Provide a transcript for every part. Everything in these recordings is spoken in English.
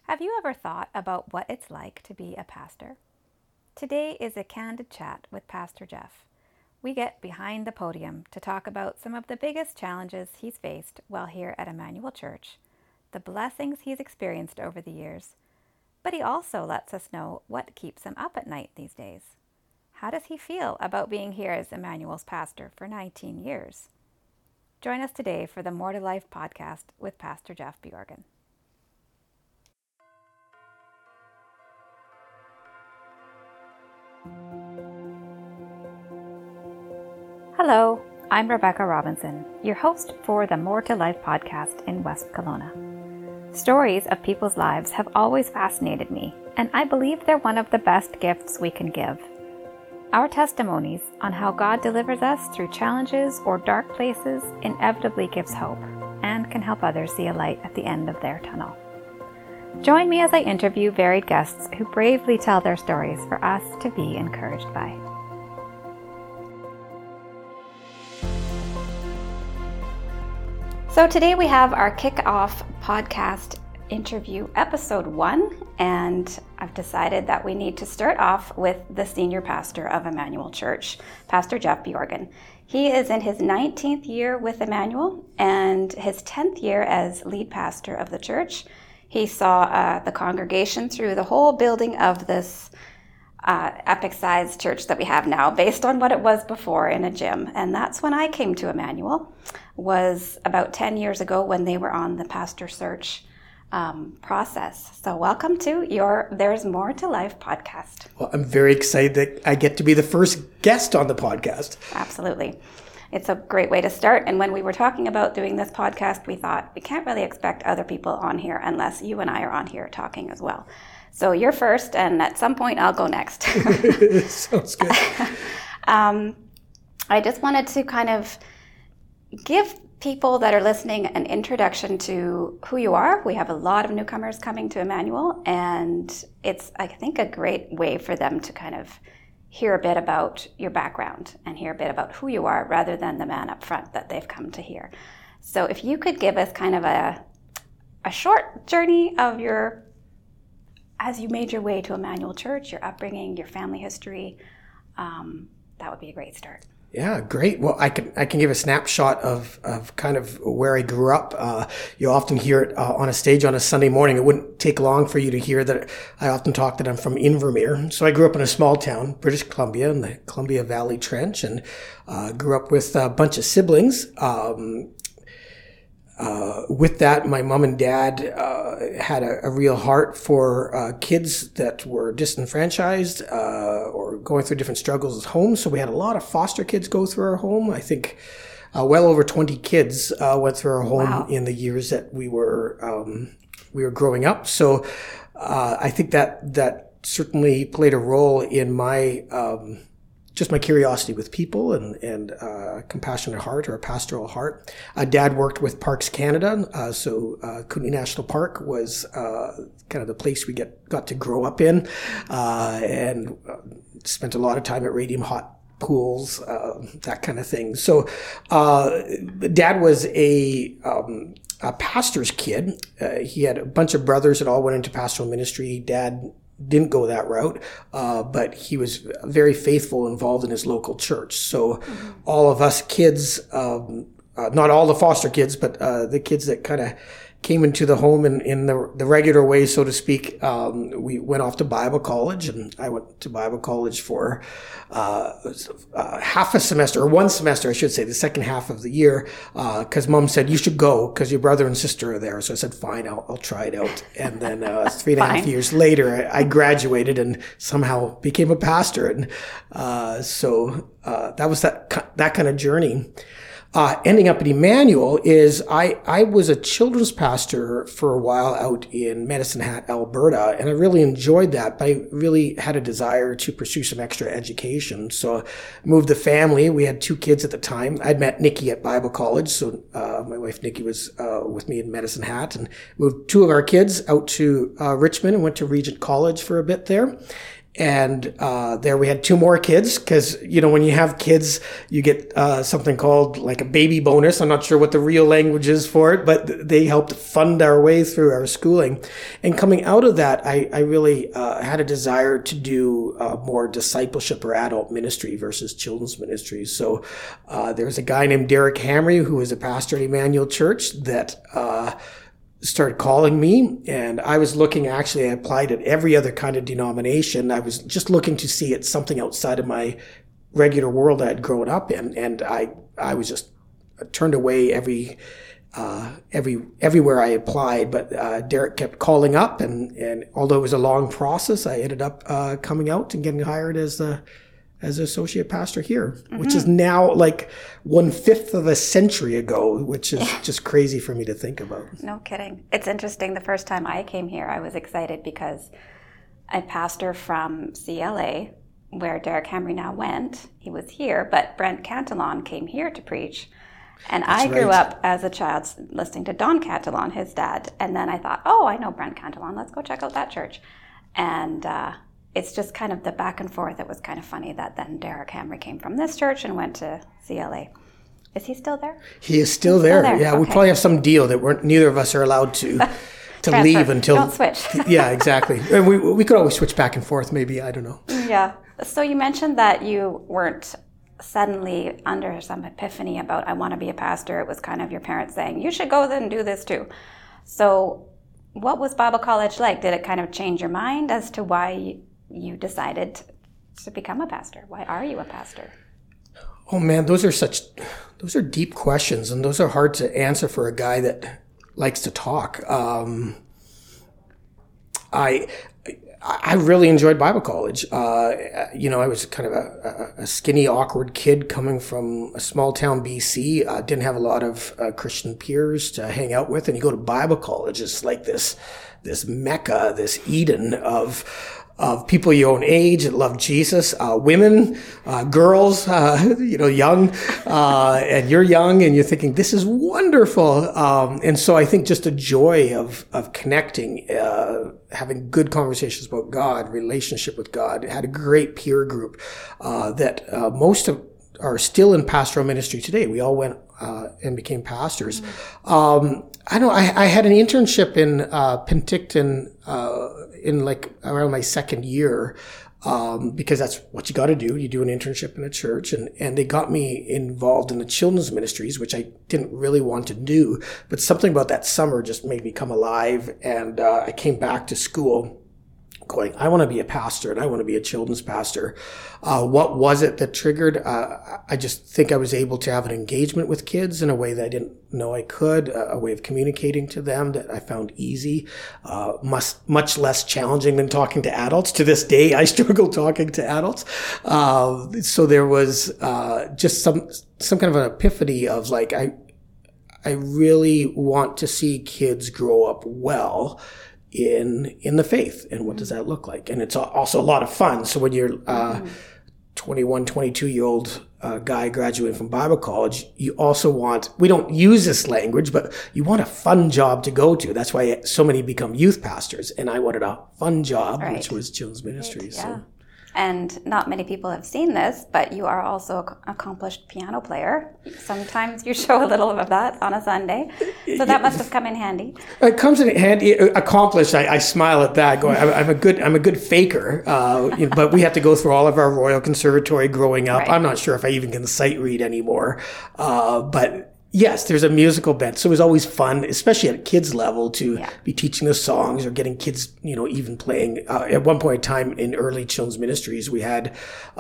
Have you ever thought about what it's like to be a pastor? Today is a candid chat with Pastor Jeff. We get behind the podium to talk about some of the biggest challenges he's faced while here at Emmanuel Church, the blessings he's experienced over the years, but he also lets us know what keeps him up at night these days. How does he feel about being here as Emmanuel's pastor for 19 years? Join us today for the More to Life podcast with Pastor Jeff Bjorgen. Hello, I'm Rebecca Robinson, your host for the More to Life podcast in West Kelowna. Stories of people's lives have always fascinated me, and I believe they're one of the best gifts we can give. Our testimonies on how God delivers us through challenges or dark places inevitably gives hope and can help others see a light at the end of their tunnel. Join me as I interview varied guests who bravely tell their stories for us to be encouraged by. So today we have our kickoff podcast interview, episode 1, and I've decided that we need to start off with the senior pastor of Emmanuel Church, Pastor Jeff Bjorgen. He is in his 19th year with Emmanuel and his 10th year as lead pastor of the church. He saw the congregation through the whole building of this epic-sized church that we have now, based on what it was before in a gym. And that's when I came to Emmanuel, was about 10 years ago when they were on the pastor search process. So welcome to your There's More to Life podcast. Well, I'm very excited that I get to be the first guest on the podcast. Absolutely. It's a great way to start. And when we were talking about doing this podcast, we thought we can't really expect other people on here unless you and I are on here talking as well. So you're first, and at some point I'll go next. Sounds good. I just wanted to kind of give people that are listening an introduction to who you are. We have a lot of newcomers coming to Emmanuel, and it's, I think, a great way for them to kind of hear a bit about your background and hear a bit about who you are rather than the man up front that they've come to hear. So if you could give us kind of a short journey of as you made your way to Emmanuel Church, your upbringing, your family history, that would be a great start. Yeah, great. Well, I can give a snapshot of kind of where I grew up. You often hear it on a stage on a Sunday morning. It wouldn't take long for you to hear that I often talk that I'm from Invermere. So I grew up in a small town, British Columbia, in the Columbia Valley Trench, and grew up with a bunch of siblings. With that, my mom and dad had a real heart for kids that were disenfranchised or going through different struggles at home. So we had a lot of foster kids go through our home. I think well over 20 kids went through our home. Wow. In the years that we were growing up. So I think that certainly played a role in my just my curiosity with people and compassionate heart or a pastoral heart. Dad worked with Parks Canada, so Kootenay National Park was kind of the place we got to grow up in, and spent a lot of time at Radium Hot Pools, that kind of thing. So Dad was a pastor's kid. He had a bunch of brothers that all went into pastoral ministry. Dad didn't go that route, but he was very faithful, involved in his local church. So all of us kids, not all the foster kids, but the kids that kind of came into the home in the regular way, so to speak, we went off to Bible college, and I went to Bible college for half a semester, or one semester, I should say, the second half of the year, because Mom said, you should go because your brother and sister are there. So I said, fine, I'll try it out. And then 3.5 years later, I graduated and somehow became a pastor. And so that was that kind of journey. Ending up at Emmanuel is I was a children's pastor for a while out in Medicine Hat, Alberta, and I really enjoyed that, but I really had a desire to pursue some extra education. So I moved the family. We had 2 kids at the time. I'd met Nikki at Bible college, so my wife Nikki was with me in Medicine Hat, and moved 2 of our kids out to Richmond and went to Regent College for a bit there. And there we had 2 more kids because, when you have kids, you get something called like a baby bonus. I'm not sure what the real language is for it, but they helped fund our way through our schooling. And coming out of that, I really had a desire to do more discipleship or adult ministry versus children's ministry. So there's a guy named Derek Hamry, who is a pastor at Emmanuel Church, that started calling me, and I was looking, actually I applied at every other kind of denomination. I was just looking to see it's something outside of my regular world I had grown up in, and I was just turned away everywhere I applied. But Derek kept calling up, and although it was a long process, I ended up coming out and getting hired as an associate pastor here, which is now like 1/5 of a century ago, which is just crazy for me to think about. No kidding. It's interesting. The first time I came here, I was excited because a pastor from CLA, where Derek Hamry now went, he was here, but Brent Cantillon came here to preach. And I grew up as a child listening to Don Cantillon, his dad. And then I thought, I know Brent Cantillon. Let's go check out that church. And it's just kind of the back and forth. It was kind of funny that then Derek Hamry came from this church and went to CLA. Is he still there? He is still there. Yeah, okay. We probably have some deal that neither of us are allowed to leave until... Don't switch. Yeah, exactly. And we could always switch back and forth, maybe. I don't know. Yeah. So you mentioned that you weren't suddenly under some epiphany about, I want to be a pastor. It was kind of your parents saying, you should go then and do this too. So what was Bible college like? Did it kind of change your mind as to why you decided to become a pastor? Why are you a pastor? Oh man, those are deep questions, and those are hard to answer for a guy that likes to talk. I really enjoyed Bible college. I was kind of a skinny, awkward kid coming from a small town BC. Didn't have a lot of Christian peers to hang out with, and you go to Bible college, it's like this Mecca, this Eden of people your own age that love Jesus, women, girls, young, and you're young and you're thinking, this is wonderful. And so I think just the joy of connecting, having good conversations about God, relationship with God. Had a great peer group, that, most of are still in pastoral ministry today. We all went, and became pastors. I had an internship in Penticton in like around my second year, because that's what you got to do. You do an internship in a church, and they got me involved in the children's ministries, which I didn't really want to do, but something about that summer just made me come alive. And I came back to school going, I want to be a pastor, and I want to be a children's pastor. What was it that triggered? I just think I was able to have an engagement with kids in a way that I didn't know I could, a way of communicating to them that I found easy, much less challenging than talking to adults. To this day, I struggle talking to adults. So there was just some kind of an epiphany of like, I really want to see kids grow up well in the faith, and what does that look like? And it's also a lot of fun. So when you're 21, 22-year-old guy graduating from Bible college, you also want, we don't use this language, but you want a fun job to go to. That's why so many become youth pastors, and I wanted a fun job, right, which was children's ministry. Right, yeah. So. And not many people have seen this, but you are also an accomplished piano player. Sometimes you show a little of that on a Sunday. So that must have come in handy. It comes in handy. Accomplished, I smile at that. Going, I'm a good faker. But we had to go through all of our Royal Conservatory growing up. Right. I'm not sure if I even can sight read anymore. But yes, there's a musical bent. So it was always fun, especially at a kids level, to be teaching the songs or getting kids, even playing. At one point in time in early children's ministries, we had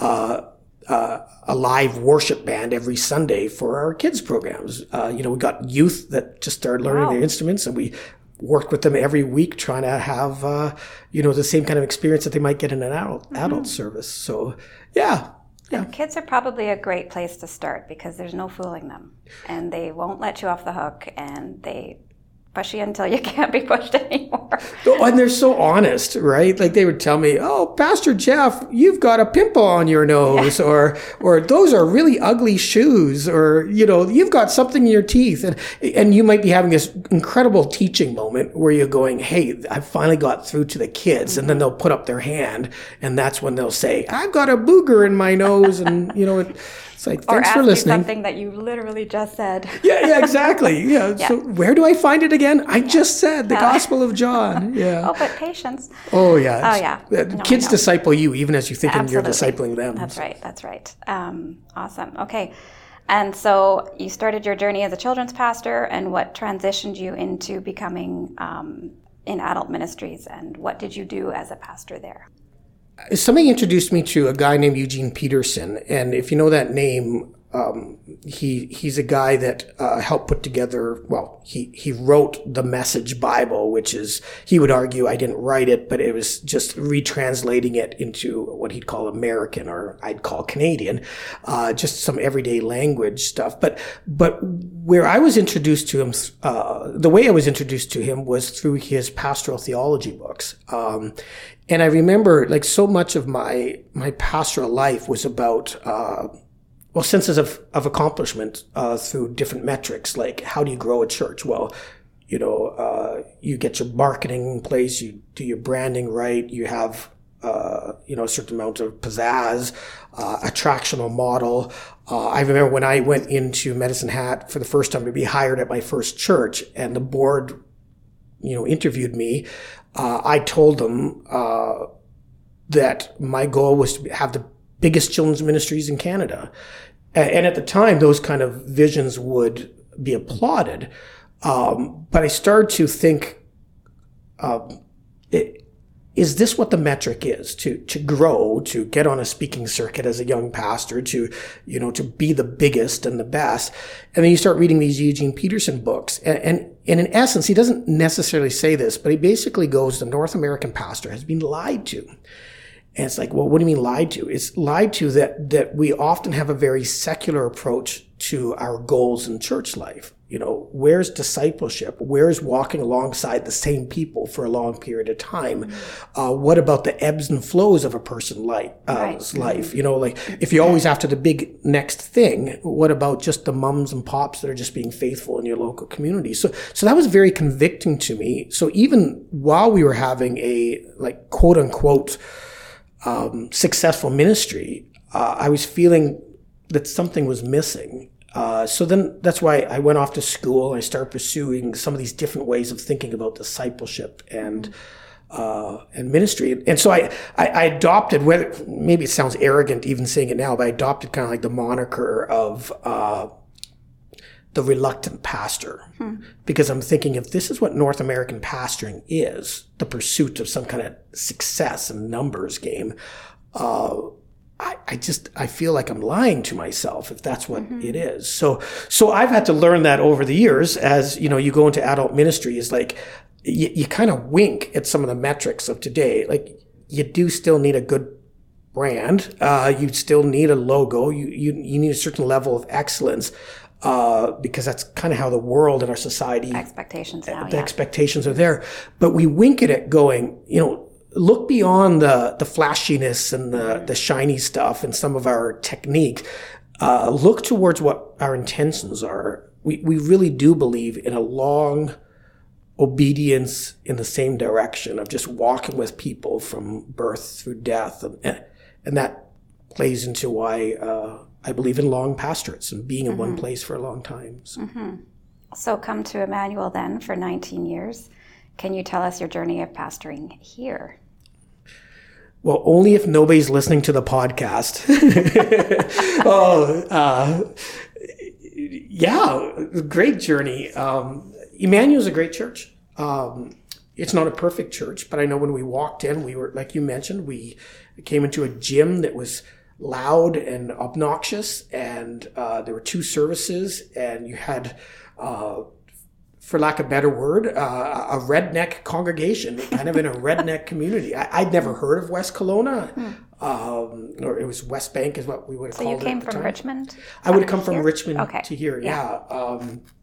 a live worship band every Sunday for our kids programs. We got youth that just started learning their instruments, and we worked with them every week trying to have, the same kind of experience that they might get in an adult service. So, yeah. Yeah. Kids are probably a great place to start because there's no fooling them, and they won't let you off the hook, and they pushy until you can't be pushed anymore. And they're so honest, right? Like they would tell me, "Oh, Pastor Jeff, you've got a pimple on your nose," or "Those are really ugly shoes," or "You've got something in your teeth," and you might be having this incredible teaching moment where you're going, "Hey, I finally got through to the kids," and then they'll put up their hand, and that's when they'll say, "I've got a booger in my nose," and it's like, thanks for listening. Or ask you something that you literally just said. Yeah, exactly. Yeah. So where do I find it again? I just said the Gospel of John. Yeah. Oh, but patience. Oh, yeah. Oh, yeah. Kids disciple you even as you think you're discipling them. That's right. Awesome. Okay. And so you started your journey as a children's pastor, and what transitioned you into becoming in adult ministries, and what did you do as a pastor there? Somebody introduced me to a guy named Eugene Peterson, and if you know that name, he's a guy that helped put together. Well, he wrote the Message Bible, which is, he would argue I didn't write it, but it was just retranslating it into what he'd call American, or I'd call Canadian, just some everyday language stuff. But where I was introduced to him, the way I was introduced to him was through his pastoral theology books. And I remember, like, so much of my pastoral life was about, senses of accomplishment, through different metrics. Like, how do you grow a church? Well, you get your marketing in place, you do your branding right, you have, a certain amount of pizzazz, attractional model. I remember when I went into Medicine Hat for the first time to be hired at my first church, and the board, interviewed me. I told them that my goal was to have the biggest children's ministries in Canada. And at the time, those kind of visions would be applauded. But I started to think, is this what the metric is? To grow, to get on a speaking circuit as a young pastor, to be the biggest and the best. And then you start reading these Eugene Peterson books. And in essence, he doesn't necessarily say this, but he basically goes, the North American pastor has been lied to. And it's like, well, what do you mean lied to? It's lied to that we often have a very secular approach to our goals in church life. Where's discipleship? Where's walking alongside the same people for a long period of time? What about the ebbs and flows of a person's life? Like, if you're always after the big next thing, what about just the mums and pops that are just being faithful in your local community? So that was very convicting to me. So even while we were having a, like, quote unquote, successful ministry, I was feeling that something was missing. So then that's why I went off to school. I started pursuing some of these different ways of thinking about discipleship and ministry. And so I adopted, whether maybe it sounds arrogant even saying it now, but I adopted kind of like the moniker of the reluctant pastor. Because I'm thinking, if this is what North American pastoring is, the pursuit of some kind of success and numbers game, I feel like I'm lying to myself if that's what it is. So I've had to learn that over the years as, you go into adult ministry, is like, you kind of wink at some of the metrics of today. Like, you do still need a good brand. You still need a logo. You need a certain level of excellence, because that's kind of how the world and our society, expectations now, expectations are there. But we wink at it going, look beyond the flashiness and the shiny stuff and some of our techniques. Look towards what our intentions are. We really do believe in a long obedience in the same direction of just walking with people from birth through death. And that plays into why I believe in long pastorates and being in one place for a long time. So come to Emmanuel then for 19 years. Can you tell us your journey of pastoring here? Well, only if nobody's listening to the podcast. Great journey. Emmanuel's a great church. It's not a perfect church, but I know when we walked in, we were, like you mentioned, we came into a gym that was loud and obnoxious, and there were 2 services, and you had, for lack of a better word, a redneck congregation, kind of in a redneck community. I'd never heard of West Kelowna, or it was West Bank is what we would have called it. So you came from Richmond? I would have come from Richmond to here, yeah.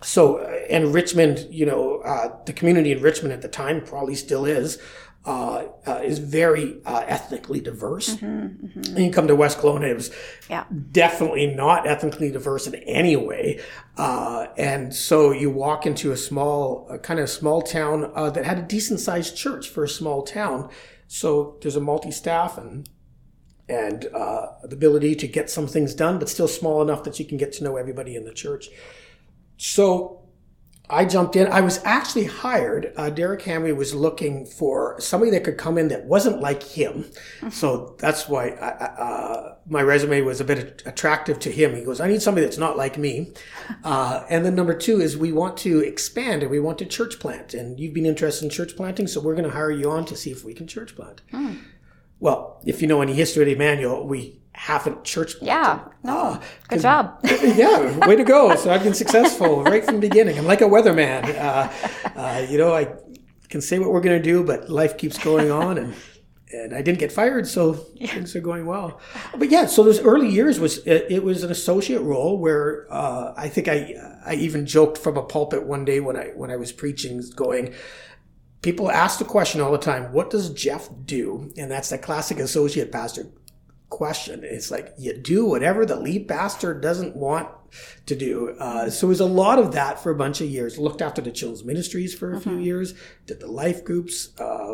So, and Richmond, the community in Richmond at the time probably still is very ethnically diverse. And you come to West Kelowna, it was definitely not ethnically diverse in any way. And so you walk into a small town that had a decent sized church for a small town. So there's a multi-staff and the ability to get some things done, but still small enough that you can get to know everybody in the church. So I jumped in. I was actually hired. Derek Hamry was looking for somebody that could come in that wasn't like him. So that's why my resume was a bit attractive to him. He goes, I need somebody that's not like me. And then number two is we want to expand and we want to church plant. And you've been interested in church planting, so we're going to hire you on to see if we can church plant. Well, if you know any history of Emmanuel, we haven't church planted. Good job. Yeah, way to go. So I've been successful right from the beginning. I'm like a weatherman. I can say what we're going to do, but life keeps going on, and I didn't get fired, so things are going well. But yeah, so those early years was an associate role where I think I even joked from a pulpit one day when I was preaching, going, people ask the question all the time, what does Jeff do? And that's the classic associate pastor question. It's like, you do whatever the lead pastor doesn't want to do. So it was a lot of that for a bunch of years. Looked after the children's ministries for a few years, did the life groups,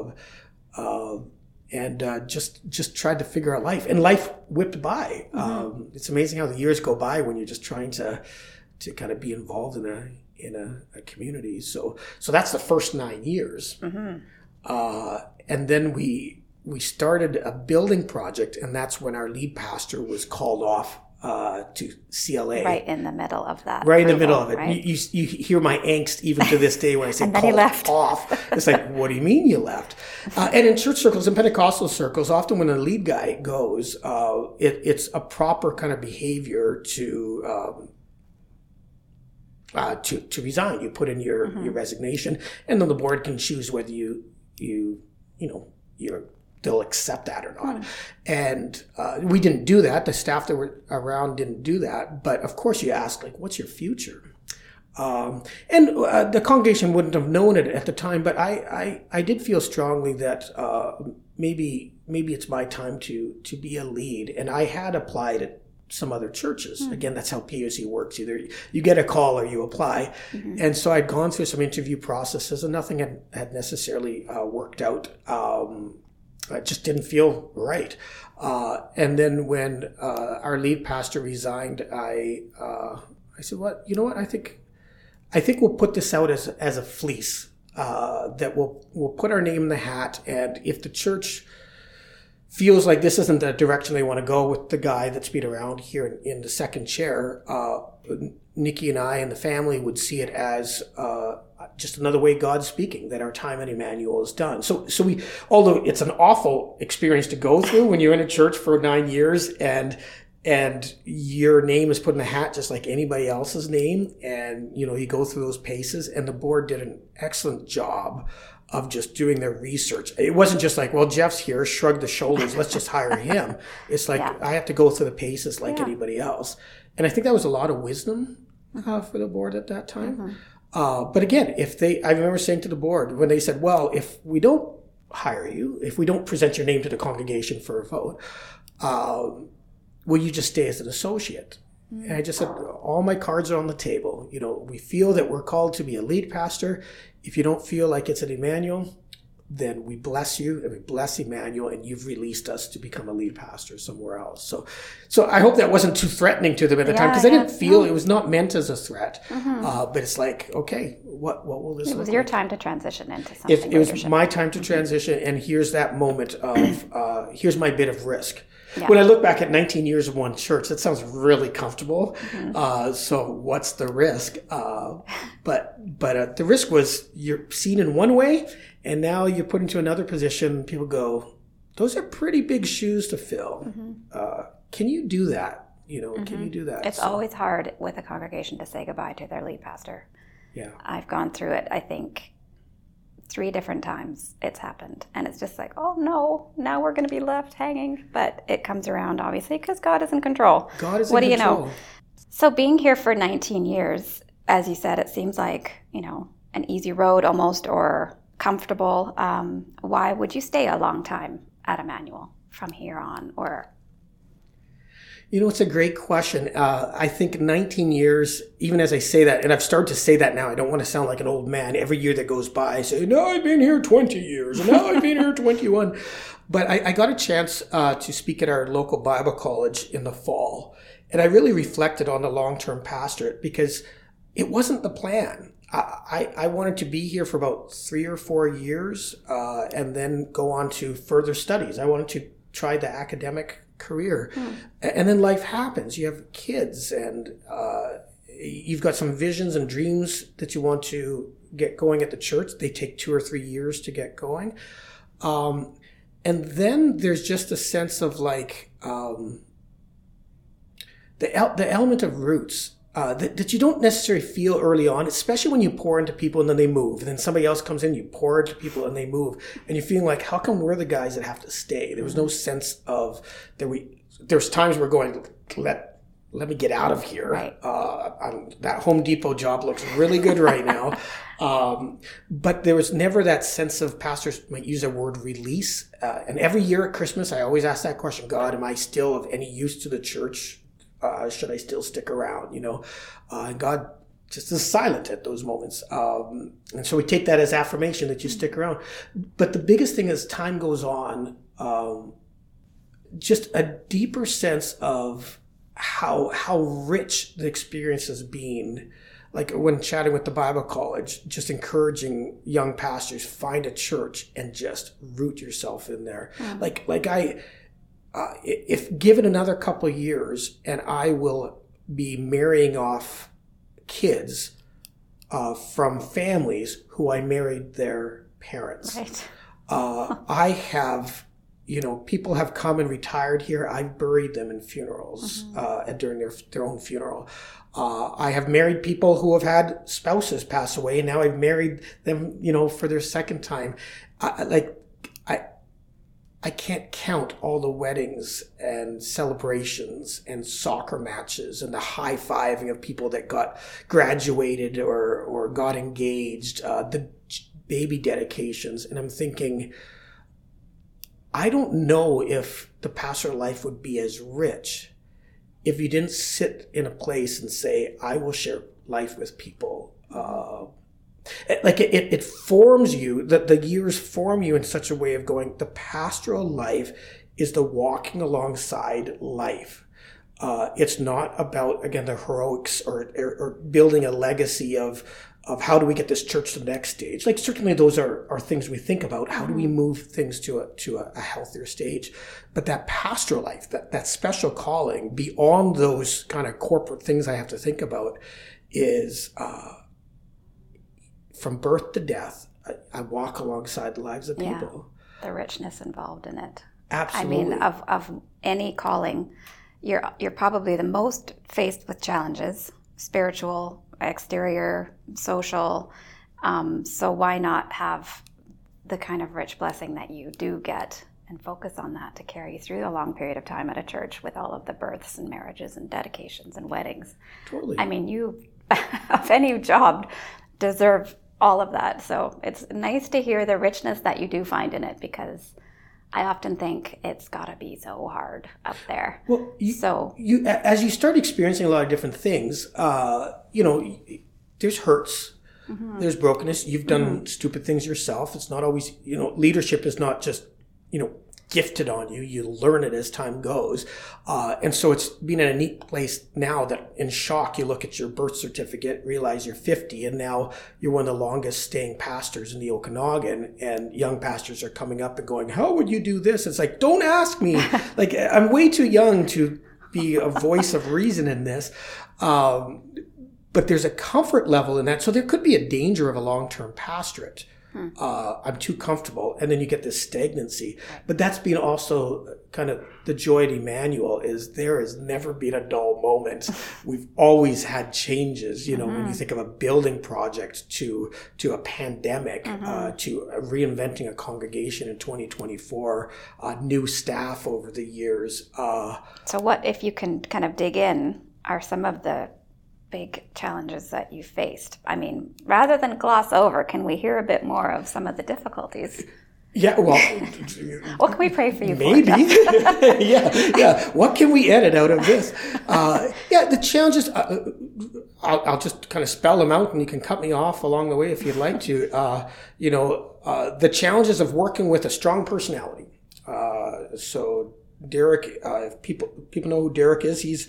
and just tried to figure out life. And life whipped by. It's amazing how the years go by when you're just trying to kind of be involved in a community. So that's the first 9 years. And then we started a building project, and that's when our lead pastor was called off to CLA. Right in the middle of that. Right in the middle of it. Right? You hear my angst even to this day when I say and then he left. Off. It's like, what do you mean you left? And in church circles, in Pentecostal circles, often when a lead guy goes, it's a proper kind of behavior to resign. You put in your resignation, and then the board can choose whether they'll accept that or not. And we didn't do that. The staff that were around didn't do that. But of course you ask, like, what's your future? And the congregation wouldn't have known it at the time, but I did feel strongly that maybe it's my time to be a lead. And I had applied at some other churches. Again, that's how POC works. Either you get a call or you apply. And so I'd gone through some interview processes, and nothing had necessarily worked out. It just didn't feel right. And then when our lead pastor resigned, I said, "What? You know what? I think we'll put this out as a fleece. That we'll put our name in the hat, and if the church feels like this isn't the direction they want to go with the guy that's been around here in the second chair, Nikki and I and the family would see it as just another way God's speaking, that our time at Emmanuel is done. So we, although it's an awful experience to go through when you're in a church for 9 years and your name is put in a hat just like anybody else's name, and you go through those paces, and the board did an excellent job of just doing their research. It wasn't just like, well, Jeff's here, shrug the shoulders, let's just hire him. It's like, I have to go through the paces like anybody else. And I think that was a lot of wisdom for the board at that time. But again, I remember saying to the board when they said, well, if we don't hire you, if we don't present your name to the congregation for a vote, will you just stay as an associate? And I just said, all my cards are on the table. We feel that we're called to be a lead pastor. If you don't feel like it's at Emmanuel, then we bless you and we bless Emmanuel, and you've released us to become a lead pastor somewhere else. So I hope that wasn't too threatening to them at the time, because I didn't feel it was not meant as a threat. But it's like, okay, what will this look like? It was your time to transition into something. It was my time to transition, and here's that moment of, here's my bit of risk. Yeah. When I look back at 19 years of one church, that sounds really comfortable. So what's the risk? But the risk was you're seen in one way, and now you're put into another position. People go, those are pretty big shoes to fill. Can you do that? Can you do that? It's always hard with a congregation to say goodbye to their lead pastor. Yeah, I've gone through it, I think, 3 different times it's happened. And it's just like, oh no, now we're going to be left hanging. But it comes around, obviously, because God is in control. God is in control. What do you know? So being here for 19 years, as you said, it seems like, an easy road almost, or comfortable. Why would you stay a long time at Emmanuel from here on? Or It's a great question. I think 19 years, even as I say that, and I've started to say that now, I don't want to sound like an old man. Every year that goes by, I say, no, I've been here 20 years, and now I've been here 21. But I got a chance to speak at our local Bible college in the fall, and I really reflected on the long-term pastorate because it wasn't the plan. I wanted to be here for about 3 or 4 years and then go on to further studies. I wanted to try the academic career. And then life happens. You have kids and you've got some visions and dreams that you want to get going at the church. They take 2 or 3 years to get going. And then there's just a sense of like the element of roots. That you don't necessarily feel early on, especially when you pour into people and then they move. And then somebody else comes in, you pour into people and they move. And you're feeling like, how come we're the guys that have to stay? There was no sense of there's times we're going, let me get out of here. Right. That Home Depot job looks really good right now. But there was never that sense of, pastors might use the word release. And every year at Christmas, I always ask that question, God, am I still of any use to the church? Should I still stick around? And God just is silent at those moments. And so we take that as affirmation that you stick around. But the biggest thing as time goes on, just a deeper sense of how rich the experience has been. Like when chatting with the Bible college, just encouraging young pastors, find a church and just root yourself in there. If given another couple of years and I will be marrying off kids from families who I married their parents. Right. I have, people have come and retired here. I've buried them in funerals during their own funeral. I have married people who have had spouses pass away, and now I've married them, for their second time. I can't count all the weddings and celebrations and soccer matches and the high-fiving of people that got graduated or got engaged, the baby dedications. And I'm thinking, I don't know if the pastoral life would be as rich if you didn't sit in a place and say, I will share life with people. It forms you, the years form you in such a way of going, the pastoral life is the walking alongside life. It's not about, again, the heroics or building a legacy of how do we get this church to the next stage. Like, certainly those are things we think about. How do we move things to a healthier stage? But that pastoral life, that special calling beyond those kind of corporate things I have to think about is, from birth to death, I walk alongside the lives of people. Yeah, the richness involved in it. Absolutely. I mean, of any calling, you're probably the most faced with challenges, spiritual, exterior, social. So why not have the kind of rich blessing that you do get and focus on that to carry you through a long period of time at a church with all of the births and marriages and dedications and weddings. Totally. I mean, you, of any job, deserve all of that. So it's nice to hear the richness that you do find in it, because I often think it's got to be so hard up there. Well, you as you start experiencing a lot of different things, there's hurts, there's brokenness. You've done stupid things yourself. It's not always, leadership is not just, gifted on you. You learn it as time goes. And so it's been in a neat place now that in shock, you look at your birth certificate, realize you're 50, and now you're one of the longest staying pastors in the Okanagan, and young pastors are coming up and going, how would you do this? It's like, don't ask me. Like, I'm way too young to be a voice of reason in this. But there's a comfort level in that. So there could be a danger of a long-term pastorate. I'm too comfortable. And then you get this stagnancy. But that's been also kind of the joy at Emmanuel, is there has never been a dull moment. We've always had changes, when you think of a building project to a pandemic, to reinventing a congregation in 2024, new staff over the years. So what, if you can kind of dig in, are some of the big challenges that you faced? I mean, rather than gloss over, can we hear a bit more of some of the difficulties? Yeah, well, what can we pray for you maybe. for? yeah. What can we edit out of this? The challenges, I'll just kind of spell them out and you can cut me off along the way if you'd like to. The challenges of working with a strong personality. So Derek, if people know who Derek is, he's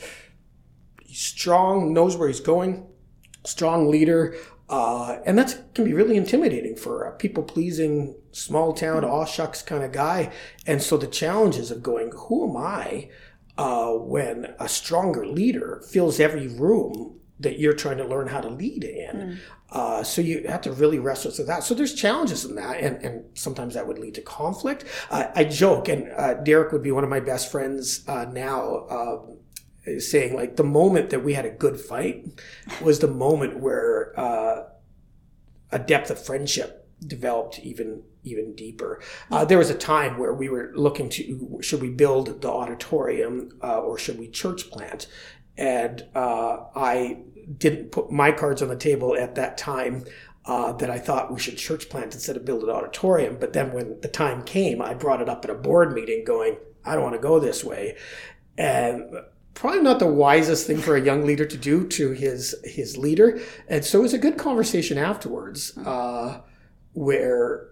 strong, knows where he's going, strong leader. And that can be really intimidating for a people-pleasing, small-town, aw-shucks kind of guy. And so the challenges of going, who am I when a stronger leader fills every room that you're trying to learn how to lead in? So you have to really wrestle through that. So there's challenges in that, and sometimes that would lead to conflict. I joke, and Derek would be one of my best friends now, saying like the moment that we had a good fight was the moment where a depth of friendship developed even deeper. There was a time where we were looking to, should we build the auditorium or should we church plant? And I didn't put my cards on the table at that time that I thought we should church plant instead of build an auditorium. But then when the time came, I brought it up at a board meeting going, I don't want to go this way. And probably not the wisest thing for a young leader to do to his leader. And so it was a good conversation afterwards where,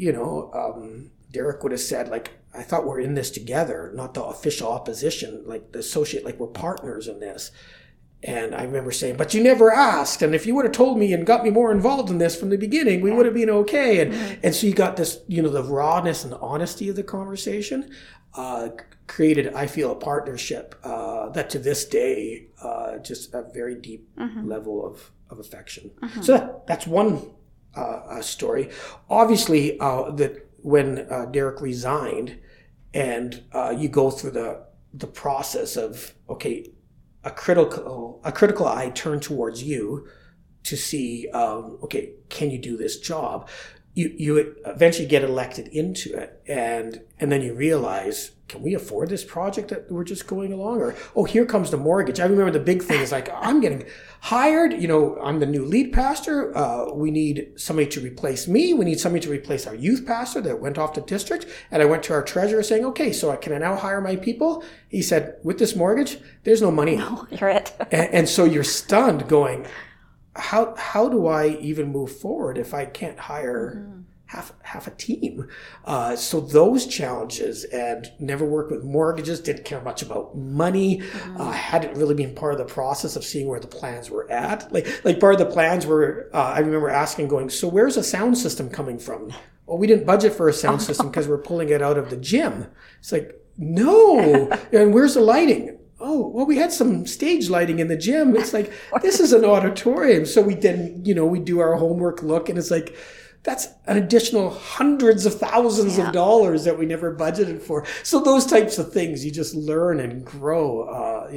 Derek would have said, like, I thought we're in this together, not the official opposition, like the associate, like we're partners in this. And I remember saying, but you never asked. And if you would have told me and got me more involved in this from the beginning, we would have been okay. And so you got this, the rawness and the honesty of the conversation created, I feel, a partnership that to this day, just a very deep level of affection. So that's one story. Obviously, that when Derek resigned and you go through the process of, okay, a critical eye turned towards you to see, okay, can you do this job? You eventually get elected into it, and then you realize, can we afford this project that we're just going along? Or, oh, here comes the mortgage. I remember the big thing is like, I'm getting hired, I'm the new lead pastor. We need somebody to replace me. We need somebody to replace our youth pastor that went off to district. And I went to our treasurer saying, okay, so can I now hire my people? He said, with this mortgage, there's no money. No, you're it. and so you're stunned going, how do I even move forward if I can't hire half a team? So those challenges, and never worked with mortgages, didn't care much about money, hadn't really been part of the process of seeing where the plans were at. Like part of the plans were, I remember asking, going, so where's a sound system coming from? Well, we didn't budget for a sound system because we're pulling it out of the gym. It's like, no. And where's the lighting? Oh, well, we had some stage lighting in the gym. It's like, this is an auditorium. So we then, we do our homework look, and it's like, that's an additional hundreds of thousands of dollars that we never budgeted for. So those types of things, you just learn and grow,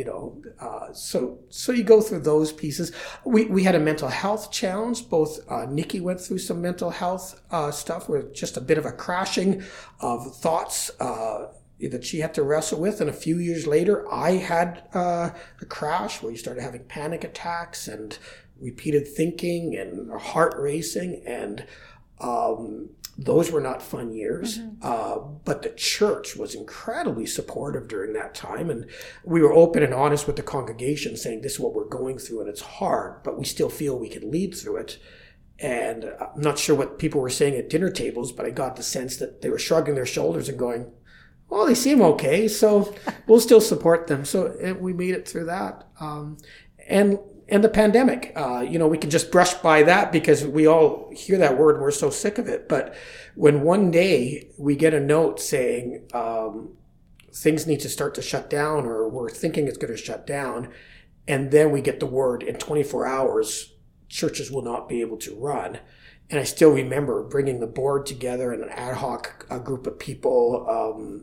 so you go through those pieces. We had a mental health challenge. Both Nikki went through some mental health stuff with just a bit of a crashing of thoughts that she had to wrestle with. And a few years later, I had a crash where you started having panic attacks and repeated thinking and heart racing. And those were not fun years. But the church was incredibly supportive during that time. And we were open and honest with the congregation saying, this is what we're going through and it's hard, but we still feel we can lead through it. And I'm not sure what people were saying at dinner tables, but I got the sense that they were shrugging their shoulders and going, well, they seem okay, so we'll still support them. So we made it through that. And the pandemic, we can just brush by that because we all hear that word and we're so sick of it. But when one day we get a note saying things need to start to shut down, or we're thinking it's going to shut down, and then we get the word in 24 hours, churches will not be able to run. And I still remember bringing the board together and an ad hoc group of people,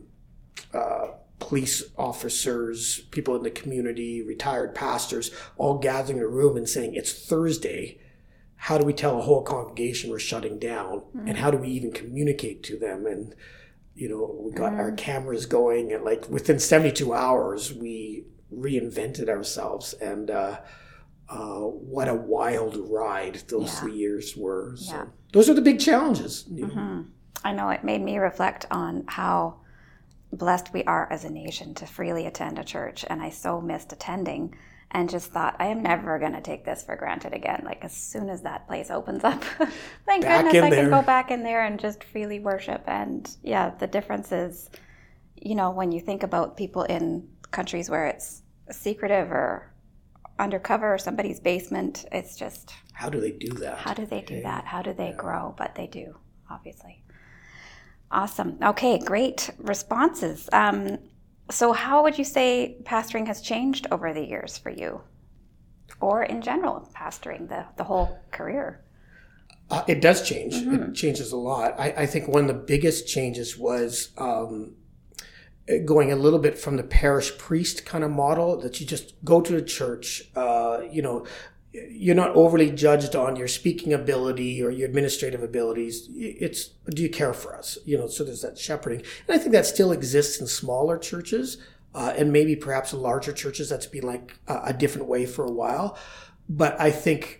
police officers, people in the community, retired pastors, all gathering in a room and saying, it's Thursday. How do we tell a whole congregation we're shutting down? And how do we even communicate to them? And, we got our cameras going, and like within 72 hours, we reinvented ourselves. And what a wild ride those 3 years were. So those are the big challenges. You know? I know it made me reflect on how blessed we are as a nation to freely attend a church. And I so missed attending and just thought, I am never going to take this for granted again. Like as soon as that place opens up, thank goodness I can go back in there and just freely worship. And yeah, the difference is, you know, when you think about people in countries where it's secretive or undercover or somebody's basement, it's just... How do they do that? How do they do that? How do they grow? But they do, obviously. Awesome. Okay, great responses. So how would you say pastoring has changed over the years for you? Or in general, pastoring, the whole career? It does change. It changes a lot. I think one of the biggest changes was going a little bit from the parish priest kind of model, that you just go to the church, you know, you're not overly judged on your speaking ability or your administrative abilities. It's, do you care for us? You know, so there's that shepherding. And I think that still exists in smaller churches, and maybe perhaps in larger churches that's been like a different way for a while. But I think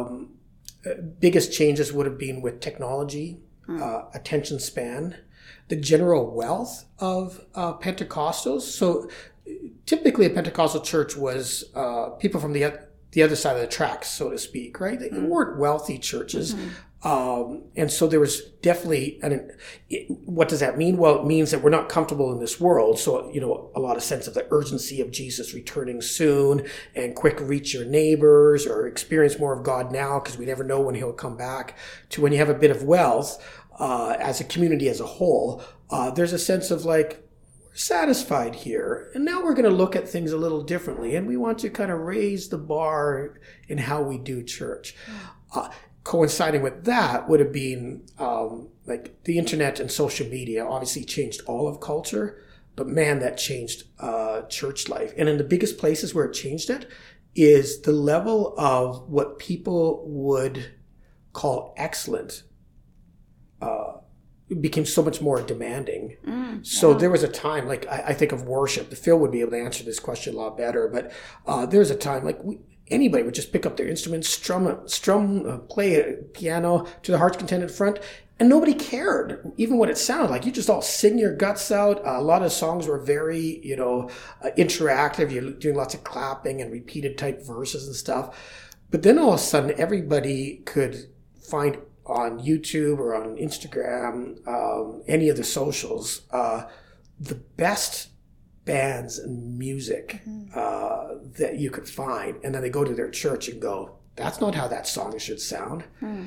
biggest changes would have been with technology, attention span, the general wealth of Pentecostals. So typically a Pentecostal church was people from the other side of the tracks, so to speak, right? They weren't wealthy churches. And so there was definitely, what does that mean? Well, it means that we're not comfortable in this world. So, you know, a lot of sense of the urgency of Jesus returning soon and quick reach your neighbors or experience more of God now because we never know when he'll come back, to when you have a bit of wealth as a community as a whole. There's a sense of like, satisfied here, and now we're going to look at things a little differently, and we want to kind of raise the bar in how we do church. Coinciding with that would have been like the internet and social media obviously changed all of culture, but man, that changed church life. And in the biggest places where it changed it is the level of what people would call excellent became so much more demanding. So there was a time, like I think of worship. Phil would be able to answer this question a lot better, but there was a time like anybody would just pick up their instrument, play a piano to the heart's content in front, and nobody cared even what it sounded like. You just all sing your guts out. A lot of songs were very, you know, interactive. You're doing lots of clapping and repeated type verses and stuff. But then all of a sudden, everybody could find on YouTube or on Instagram, any of the socials, the best bands and music that you could find. And then they go to their church and go, that's not how that song should sound.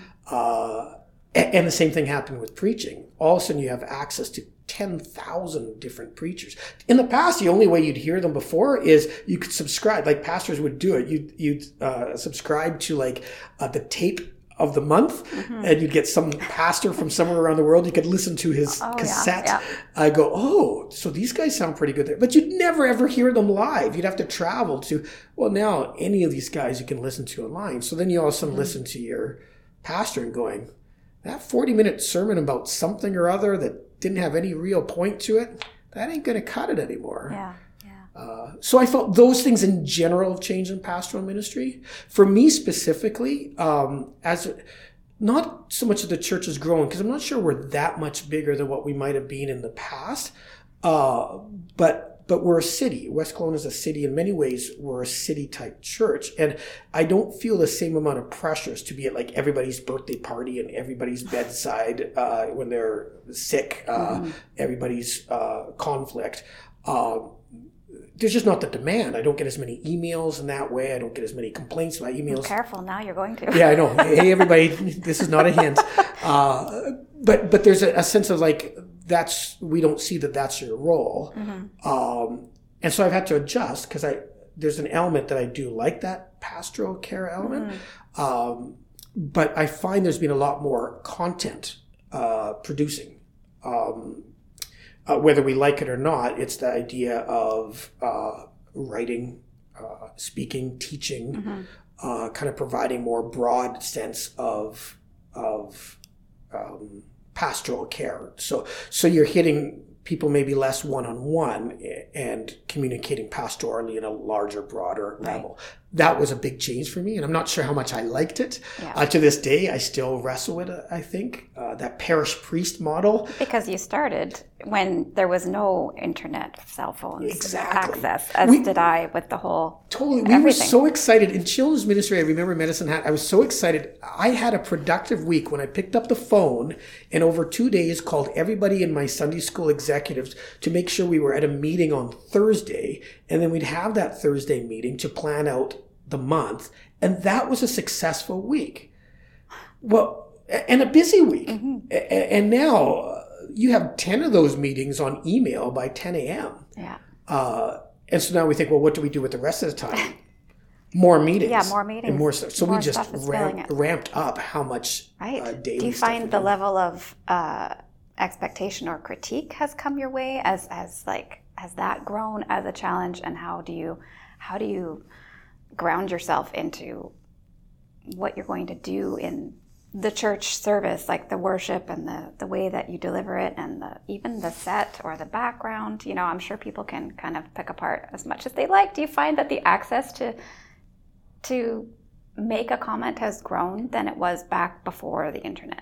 And the same thing happened with preaching. All of a sudden you have access to 10,000 different preachers. In the past, the only way you'd hear them before is you could subscribe, like pastors would do it. You'd subscribe to like the tape of the month, and you'd get some pastor from somewhere around the world. You could listen to his cassette. I go, oh, so these guys sound pretty good there. But you'd never ever hear them live. You'd have to travel to, well, now any of these guys you can listen to online. So then you all of a sudden listen to your pastor and going, that 40-minute sermon about something or other that didn't have any real point to it, that ain't going to cut it anymore. So I felt those things in general have changed in pastoral ministry. For me specifically, as not so much that the church is growing, because I'm not sure we're that much bigger than what we might have been in the past, but we're a city. West Kelowna is a city. In many ways, we're a city-type church. And I don't feel the same amount of pressures to be at like everybody's birthday party and everybody's bedside when they're sick, everybody's conflict. There's just not the demand. I don't get as many emails in that way. I don't get as many complaints about emails. Be careful, now you're going to. Yeah, I know. Hey, everybody, this is not a hint. But there's a sense of like, we don't see that that's your role. And so I've had to adjust because there's an element that I do like, that pastoral care element. But I find there's been a lot more content producing. Whether we like it or not, it's the idea of writing, speaking, teaching, kind of providing more broad sense of pastoral care. So you're hitting people maybe less one-on-one and communicating pastorally in a larger, broader level. that was a big change for me, and I'm not sure how much I liked it. Yeah. To this day, I still wrestle with it, I think. That parish priest model. Because you started when there was no internet, cell phones, Exactly. access, as did I with the whole Totally. We were so excited. In children's ministry, I remember Medicine Hat, I was so excited. I had a productive week when I picked up the phone and over 2 days called everybody in my Sunday school executives to make sure we were at a meeting on Thursday. And then we'd have that Thursday meeting to plan out the month. And that was a successful week. Well, and a busy week. Mm-hmm. And now you have 10 of those meetings on email by 10 a.m. Yeah. And so now we think, well, what do we do with the rest of the time? More meetings. Yeah, more meetings. And more stuff. So more we just ramped up how much daily. Do you find the level of expectation or critique has come your way as that grown as a challenge, and how do you ground yourself into what you're going to do in the church service, like the worship and the way that you deliver it, and even the set or the background? I'm sure people can kind of pick apart as much as they like. Do you find that the access to make a comment has grown than it was back before the internet?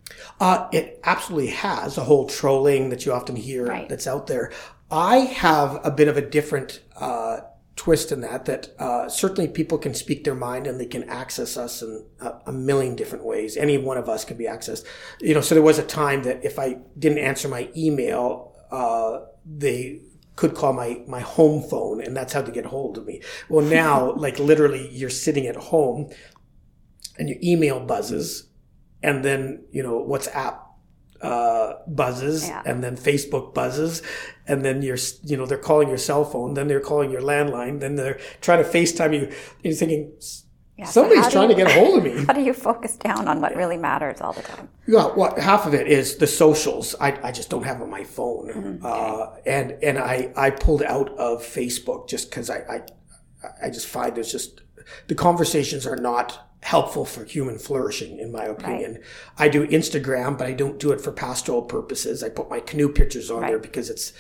It absolutely has. The whole trolling that you often hear that's out there. I have a bit of a different twist in that certainly people can speak their mind and they can access us in a million different ways. Any one of us can be accessed. So there was a time that if I didn't answer my email, they could call my home phone, and that's how to get hold of me. Well, now, like literally you're sitting at home and your email buzzes, and then, WhatsApp buzzes, and then Facebook buzzes, and then they're calling your cell phone, then they're calling your landline, then they're trying to FaceTime you. You're thinking, somebody's trying to get a hold of me. How do you focus down on what really matters all the time? Yeah, well, half of it is the socials. I just don't have on my phone. Mm-hmm. And I pulled out of Facebook just because I just find there's just, the conversations are not helpful for human flourishing, in my opinion. Right. I do Instagram, but I don't do it for pastoral purposes. I put my canoe pictures on there because it's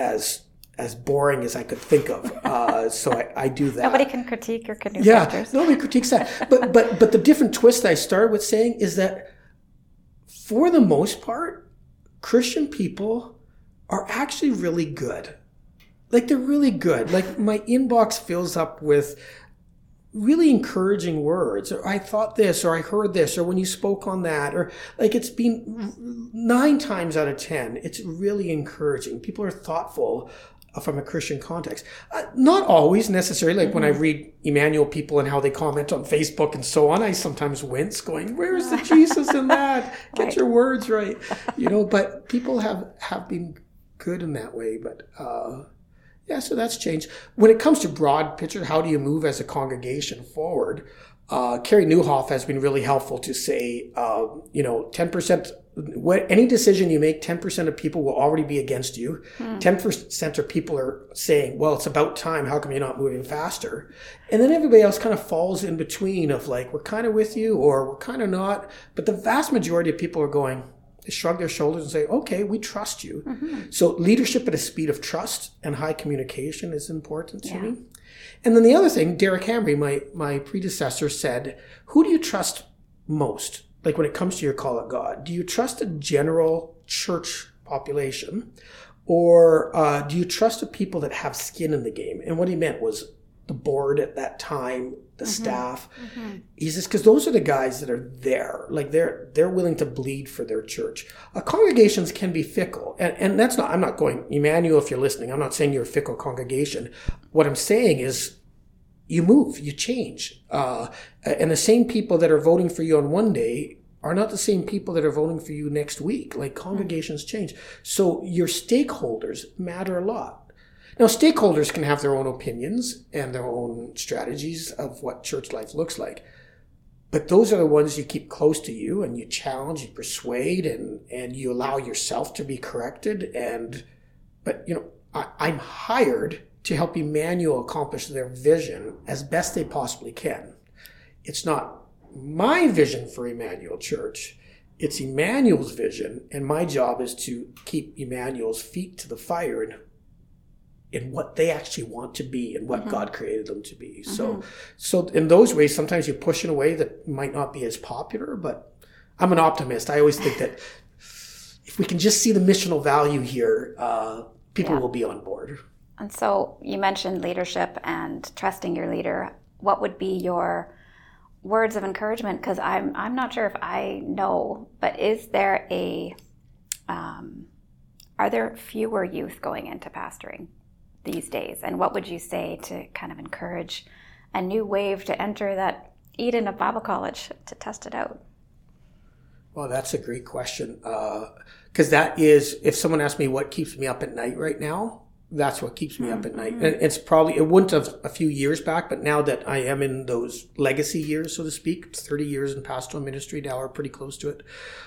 as boring as I could think of. So I do that. Nobody can critique your canoe pictures. Yeah, nobody critiques that. But the different twist I started with saying is that for the most part, Christian people are actually really good. Like, they're really good. Like, my inbox fills up with really encouraging words, or I thought this, or I heard this, or when you spoke on that, or like, it's been 9 times out of 10, it's really encouraging. People are thoughtful from a Christian context. Not always necessarily. Like when I read Emmanuel people and how they comment on Facebook and so on, I sometimes wince going, where's the Jesus in that? Get your words right. But people have been good in that way. But so that's changed. When it comes to broad picture, how do you move as a congregation forward? Carrie Nieuwhof has been really helpful to say, 10%, any decision you make, 10% of people will already be against you. 10% of people are saying, well, it's about time. How come you're not moving faster? And then everybody else kind of falls in between of like, we're kind of with you or we're kind of not. But the vast majority of people are going, they shrug their shoulders and say, okay, we trust you. Mm-hmm. So leadership at a speed of trust and high communication is important to me. And then the other thing, Derek Hamry, my predecessor, said, who do you trust most? Like when it comes to your call at God, do you trust a general church population, or do you trust the people that have skin in the game? And what he meant was the board at that time, the staff. Mm-hmm. He says, because those are the guys that are there. Like they're willing to bleed for their church. Congregations can be fickle. And that's not, I'm not going, Emmanuel, if you're listening, I'm not saying you're a fickle congregation. What I'm saying is you move, you change. And the same people that are voting for you on one day are not the same people that are voting for you next week. Like congregations change. So your stakeholders matter a lot. Now, stakeholders can have their own opinions and their own strategies of what church life looks like. But those are the ones you keep close to you and you challenge, you persuade, and you allow yourself to be corrected. But I'm hired to help Emmanuel accomplish their vision as best they possibly can. It's not my vision for Emmanuel Church. It's Emmanuel's vision, and my job is to keep Emmanuel's feet to the fire and in what they actually want to be and what God created them to be. So in those ways, sometimes you push in a way that might not be as popular, but I'm an optimist. I always think that if we can just see the missional value here, people will be on board. And so you mentioned leadership and trusting your leader. What would be your words of encouragement? Because I'm not sure if I know, but is there are there fewer youth going into pastoring these days? And what would you say to kind of encourage a new wave to enter that Eden of Bible College to test it out? Well, that's a great question. Because that is, if someone asked me what keeps me up at night right now, that's what keeps me up at night. And it wouldn't have a few years back, but now that I am in those legacy years, so to speak, 30 years in pastoral ministry, now we're pretty close to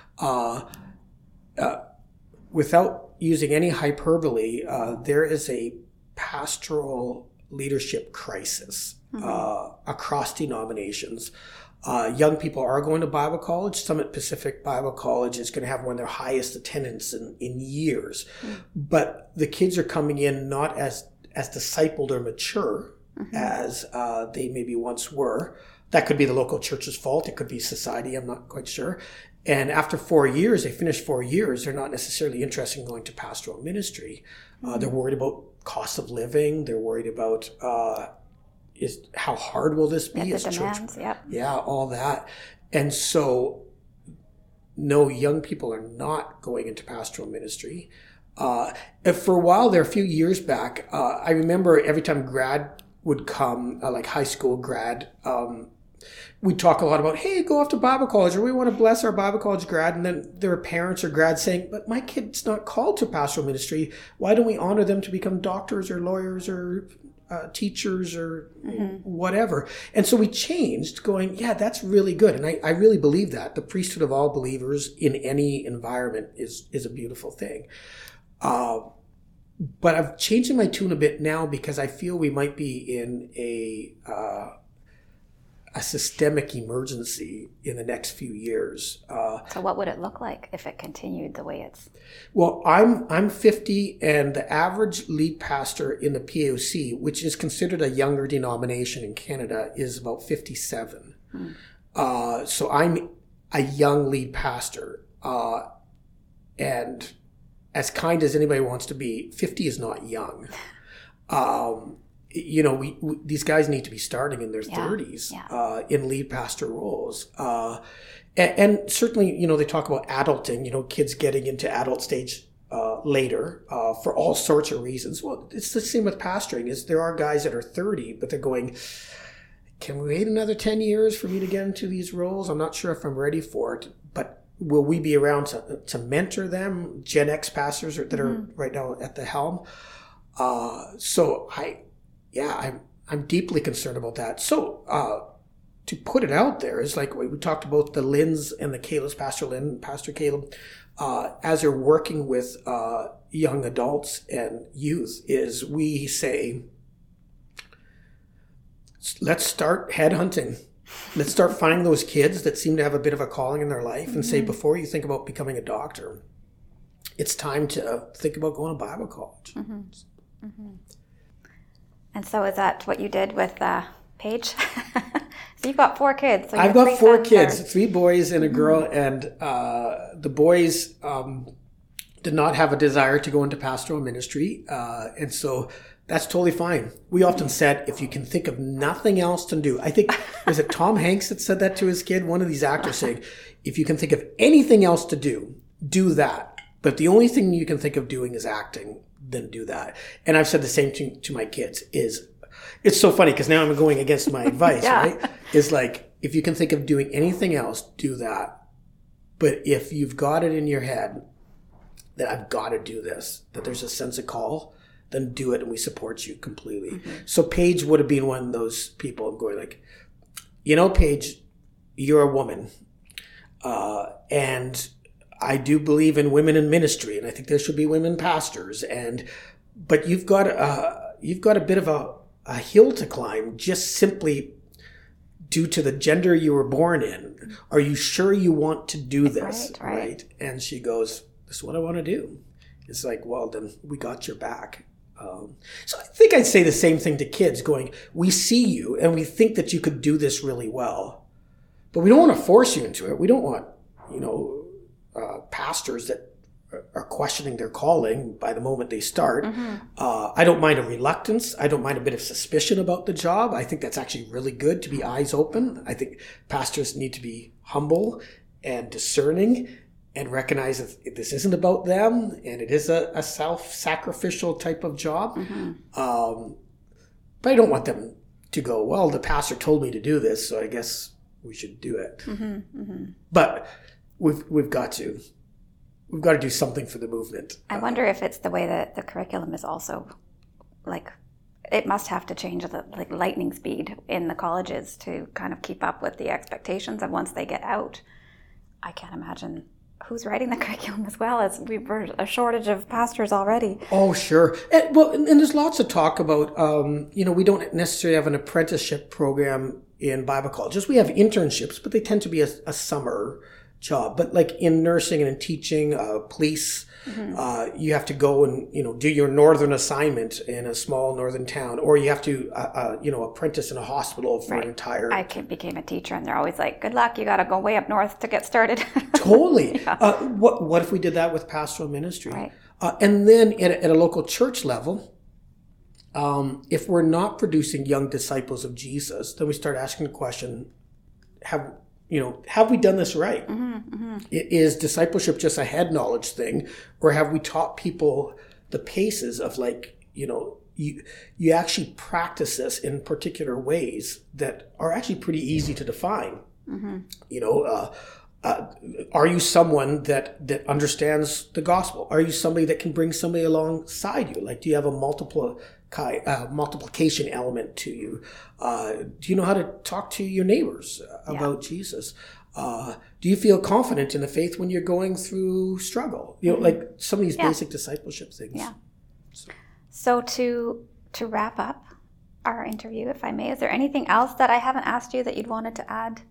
it. Without using any hyperbole, there is a pastoral leadership crisis across denominations. Young people are going to Bible college. Summit Pacific Bible College is going to have one of their highest attendance in years. But the kids are coming in not as discipled or mature as they maybe once were. That could be the local church's fault. It could be society. I'm not quite sure. And after 4 years, they finish 4 years, they're not necessarily interested in going to pastoral ministry. They're worried about cost of living. They're worried about how hard will this be as the demands, church? Yeah, all that. And so, no, young people are not going into pastoral ministry. For a while there, a few years back, I remember every time grad would come, like high school grad, we'd talk a lot about, hey, go off to Bible college, or we want to bless our Bible college grad. And then there were parents or grads saying, but my kid's not called to pastoral ministry. Why don't we honor them to become doctors or lawyers or teachers or whatever? And so we changed, going, yeah, that's really good. And I really believe that. The priesthood of all believers in any environment is a beautiful thing. But I'm changing my tune a bit now because I feel we might be in a systemic emergency in the next few years. So what would it look like if it continued the way it's? Well, I'm 50, and the average lead pastor in the PAOC, which is considered a younger denomination in Canada, is about 57. So I'm a young lead pastor, and as kind as anybody wants to be, 50 is not young. These guys need to be starting in their 30s in lead pastor roles. And certainly, they talk about adulting, kids getting into adult stage later for all sorts of reasons. Well, it's the same with pastoring. There are guys that are 30, but they're going, can we wait another 10 years for me to get into these roles? I'm not sure if I'm ready for it, but will we be around to mentor them? Gen X pastors that are right now at the helm. I'm deeply concerned about that. So to put it out there is like we talked about the Lyns and the Caleb's, Pastor Lynn, Pastor Caleb, as they're working with young adults and youth, is we say, let's start headhunting. Let's start finding those kids that seem to have a bit of a calling in their life and say, before you think about becoming a doctor, it's time to think about going to Bible college. And so is that what you did with Paige? So you've got 4 kids. So I've got 4 kids, 3 boys and a girl. And the boys did not have a desire to go into pastoral ministry. And so that's totally fine. We often said, if you can think of nothing else to do, I think, was it Tom Hanks that said that to his kid? One of these actors saying, if you can think of anything else to do that. But the only thing you can think of doing is acting, then do that. And I've said the same to my kids. It's so funny because now I'm going against my advice, right? It's like, if you can think of doing anything else, do that. But if you've got it in your head that I've got to do this, that there's a sense of call, then do it, and we support you completely. So Paige would have been one of those people going like, Paige, you're a woman. And I do believe in women in ministry, and I think there should be women pastors. But you've got a bit of a hill to climb, just simply due to the gender you were born in. Are you sure you want to do this? Right. And she goes, "This is what I want to do." It's like, well, then we got your back. So I think I'd say the same thing to kids going, we see you and we think that you could do this really well, but we don't want to force you into it. We don't want, pastors that are questioning their calling by the moment they start. I don't mind a reluctance. I don't mind a bit of suspicion about the job. I think that's actually really good to be eyes open. I think pastors need to be humble and discerning and recognize that this isn't about them and it is a self-sacrificial type of job. But I don't want them to go, well, the pastor told me to do this, so I guess we should do it. But we've got to do something for the movement. I wonder if it's the way that the curriculum is also, like, it must have to change at like lightning speed in the colleges to kind of keep up with the expectations. And once they get out, I can't imagine who's writing the curriculum as well, as we were a shortage of pastors already. Oh, sure. And there's lots of talk about, we don't necessarily have an apprenticeship program in Bible colleges. We have internships, but they tend to be a summer job. But like in nursing and in teaching, police, you have to go and, do your northern assignment in a small northern town, or you have to, apprentice in a hospital for an entire... I became a teacher and they're always like, good luck, you got to go way up north to get started. Totally. What if we did that with pastoral ministry? Right. And then at a local church level, if we're not producing young disciples of Jesus, then we start asking the question, have we done this right? Is discipleship just a head knowledge thing, or have we taught people the paces of you actually practice this in particular ways that are actually pretty easy to define? Are you someone that understands the gospel? Are you somebody that can bring somebody alongside you? Like, do you have a multiplication element to you? Do you know how to talk to your neighbors about Jesus? Do you feel confident in the faith when you're going through struggle? Like some of these basic discipleship things. Yeah. So to wrap up our interview, if I may, is there anything else that I haven't asked you that you'd wanted to add?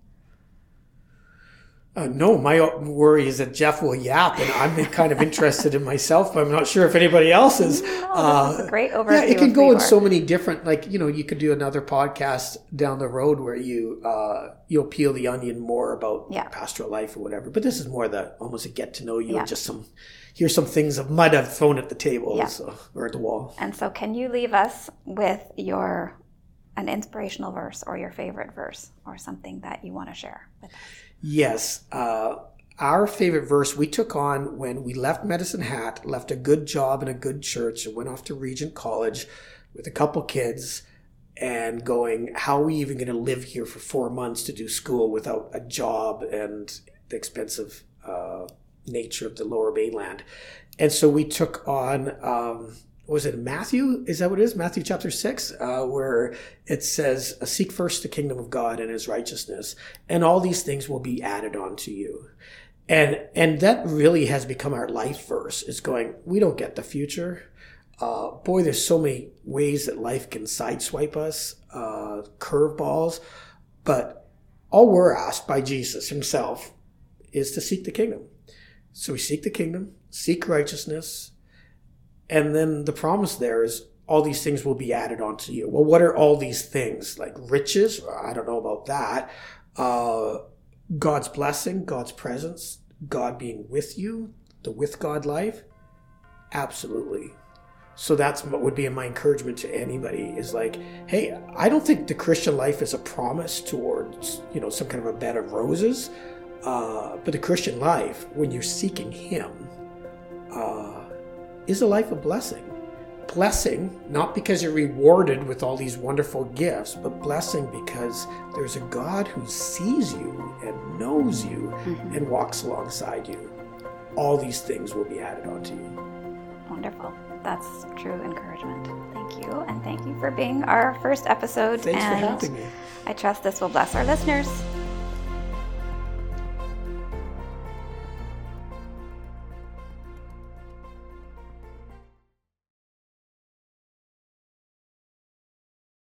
No, my worry is that Jeff will yap, and I'm kind of interested in myself, but I'm not sure if anybody else is. No, this is a great overview. Yeah, it can go in so many different, you could do another podcast down the road where you'll peel the onion more about pastoral life or whatever. But this is more almost a get to know you, and just here's some things of mud I've thrown at the table or at the wall. And so can you leave us with an inspirational verse or your favorite verse or something that you want to share with us? Yes. Our favorite verse we took on when we left Medicine Hat, left a good job in a good church, and went off to Regent College with a couple kids and going, how are we even going to live here for 4 months to do school without a job and the expensive nature of the Lower Mainland? And so we took on... was it Matthew? Is that what it is? Matthew chapter 6, where it says, seek first the kingdom of God and his righteousness, and all these things will be added on to you. And that really has become our life verse. It's going, we don't get the future. Boy, there's so many ways that life can sideswipe us, curveballs. But all we're asked by Jesus himself is to seek the kingdom. So we seek the kingdom, seek righteousness, and then the promise there is all these things will be added onto you. Well, what are all these things? Like riches? I don't know about that. God's blessing, God's presence, God being with you, the with God life? Absolutely. So that's what would be my encouragement to anybody is like, hey, I don't think the Christian life is a promise towards, some kind of a bed of roses. But the Christian life, when you're seeking him, is a life of blessing. Blessing, not because you're rewarded with all these wonderful gifts, but blessing because there's a God who sees you and knows you and walks alongside you. All these things will be added onto you. Wonderful. That's true encouragement. Thank you. And thank you for being our first episode. Thanks for having me. I trust this will bless our listeners.